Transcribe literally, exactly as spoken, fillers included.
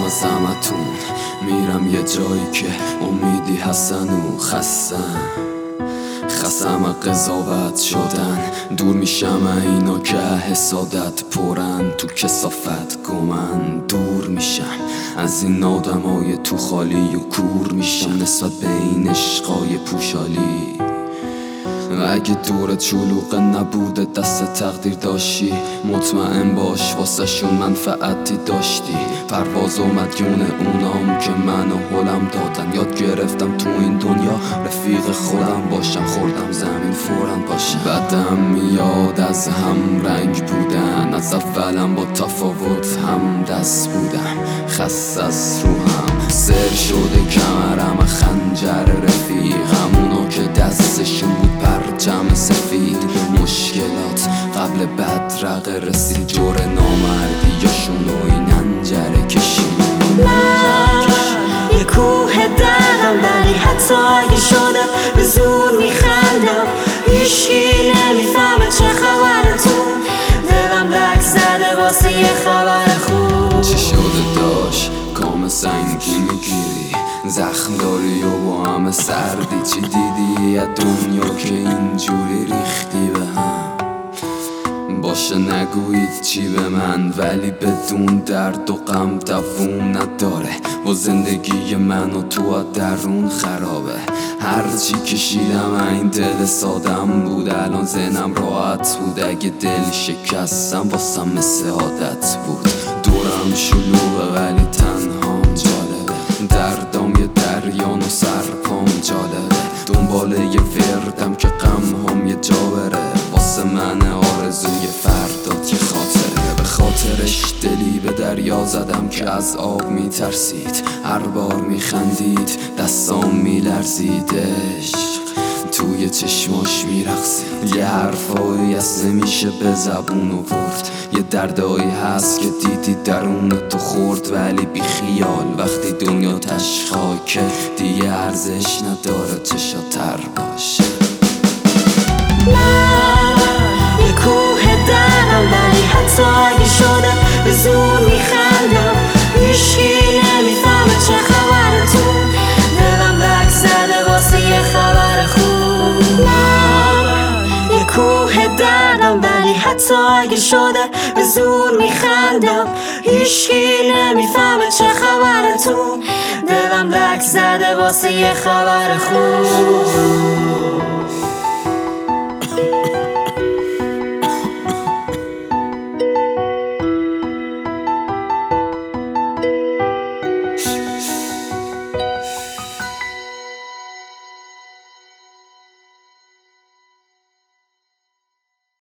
از همتون میرم یه جایی که امیدی هستن و خستن، خستم قضاوت شدن. دور میشم اینا که حسادت پرن تو کثافت گمن. دور میشم از این آدمای تو خالی و کور میشم نسبت به این عشقای پوشالی. اگه دورت شلوغه نبوده دست تقدیر داشتی، مطمئن باش واسه شون منفعتی داشتی. پرواز و مدیون اونام که منو هلم دادن. یاد گرفتم تو این دنیا رفیق خودم باشم، خوردم زمین فورن باشم. بدم میاد از هم رنگ بودن، از اولم با تفاوت هم دست بودم. خست از روحم سر شده کمرم خنجر رفیقمونو که دستشون بود پرچم سفید. مشکلات قبل بدرقه رسید، جور نامردی یاشون و این انجره کشید. من یه کوه درم ولی حتی اگه شده به زور میخندم. هیچکی نمیفهمه چه خبرتون، دلم لک زده واسه یه خبر خوب. چی شده داشت کام سنگی میگیری، زخم داری و با همه سردی. چی دیدی از دنیا که اینجوری ریختی به هم؟ باشه نگویید چی به من، ولی بدون درد و غم دووم نداره. و زندگی من و تو درون خرابه. هرچی کشیدم این دل سادم بود، الان ذهنم راحت بود. اگه دل شکستم واسم مثل عادت بود. دورم شلوغه ولی تنهام جالبه، دردام یه دریان و سرپام جالبه. دنبال یه وردم که غم هم یه جا بره. واسه من آرزوی فردات یه خاطره، به خاطرش دلی به دریا زدم که از آب میترسید. هر بار میخندید دستام میلرزید، عشق توی چشماش میرقصید. یه حرفایی از نمیشه به زبون آورد، یه دردایی هست که دیدی درون تو خورد. ولی بی خیال وقتی دنیا تش خاکه دیگه ارزش نداره چشا تر باشه. من یه کوه درم ولی حتی اگه شده به زور میخندم. هیچکی نمیفهمه چه خبرتون، دلم لک زده واسه یه خبر خوب. من یه کوه دردم ولی حتی اگه شده به زور میخندم. هیچکی نمیفهمه چه خبرتون، دلم لک زده واسه یه خبر خوب.